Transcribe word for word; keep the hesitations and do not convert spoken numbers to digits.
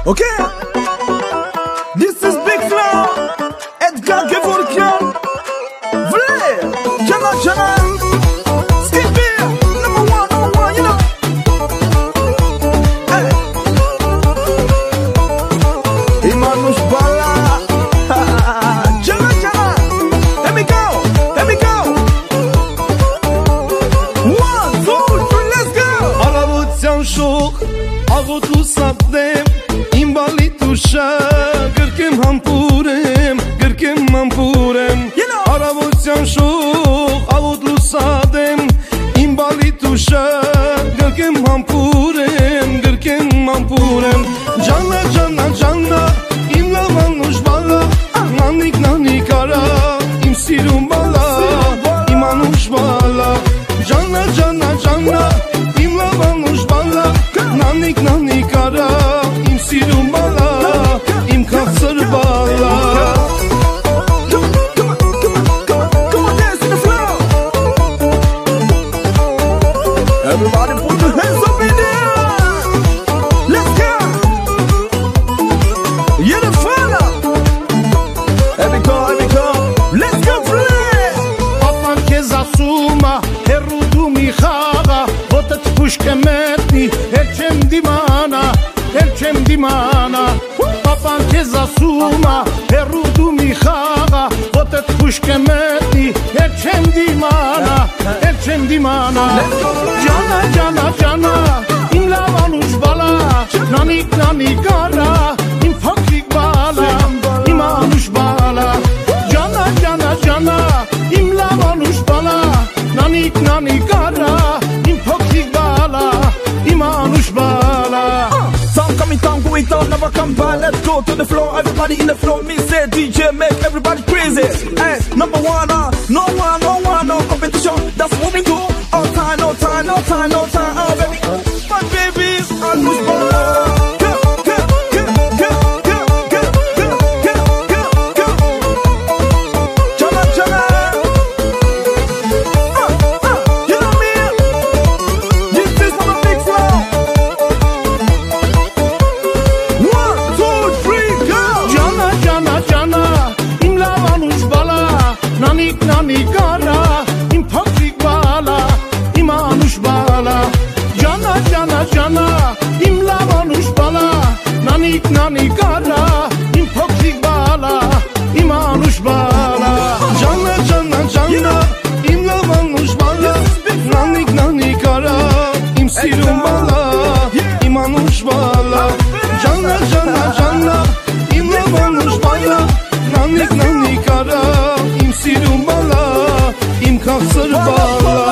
Okay? This is Big Flow, Edgar Gevorkian, Vlad, Jana Jana, Skippy, number one, number one, you know. Hey. Imanush Bala, Jana Jana, let me go, let me go. One, two, three, let's go. Արավոտյան շող, աղոտ լուսատեմ, իմ բալիտ ուշա, գրկեմ համպուրեմ, գրկեմ համպուրեմ, արավոտյան շող, աղոտ լուսատեմ, իմ բալիտ ուշա, գրկեմ համպուրեմ, գրկեմ համպուրեմ, ջանա, ջանա, ջանա, իմ լավանուշ բալա, նանիկ, նանիկ արա, իմ սիրում բալա, իմ անուշ բալա, ջանա, ջանա, ջանա, իմ լավանուշ բալա, նանիկ, նանիկ արա, իմ սիրում բալա, իմ քաղցր բալա. Everybody put your hands up in there. Let's go. You're the fella. Here we go, here we go. Let's go play. Papan քեզ ասում ա, հեռու դու մի խաղա, ոտդ փուշ կմետնի, էլ չեմ դիմանա, էլ չեմ դիմանա. Papan քեզ ասում ա, հեռու դու մի խաղա, ոտդ փուշ կմետնի, էլ չեմ դիմանա, էլ չեմ դիմանա. Ջանա, ջանա, ջանա, իմ լավանուշ բալա, նանիկ, նանիկ արա, իմ փոքրիկ բալա, իմ անուշ բալա. Ջանա, ջանա, ջանա, իմ լավանուշ բալա, նանիկ, նանիկ արա, իմ փոքրիկ բալա, իմ անուշ բալա. Sound coming down, go it down, never come back. Let's go to the floor, everybody in the floor. Me say D J make everybody crazy. Hey, number one, uh, no one, no one, no competition. That's what we do. All time, no time, no time, no time. Oh baby, my babies, I lose my love. Go, go, go, go, go, go, go, go, go, go. Jana, Jana. Uh, uh, you know me. This is for the Big Flow. One, two, three, go. Ջանա, ջանա, ջանա, իմ լավանուշ բալա, նանիկ, նանիկ արա, իմ փոքրիկ բալա, իմ անուշ բալա. Ջանա, ջանա, ջանա, իմ լավանուշ բալա, նանիկ, նանիկ արա, իմ փոքրիկ բալա, իմ անուշ բալա. Ջանա, ջանա, ջանա, իմ լավանուշ բալա, նանիկ, նանիկ արա, իմ սիրում բալա, իմ անուշ բալա. Ջանա, ջանա, ջանա, իմ լավանուշ բալա, նանիկ, նանիկ արա, իմ սիրում բալա, իմ քաղցր բալա.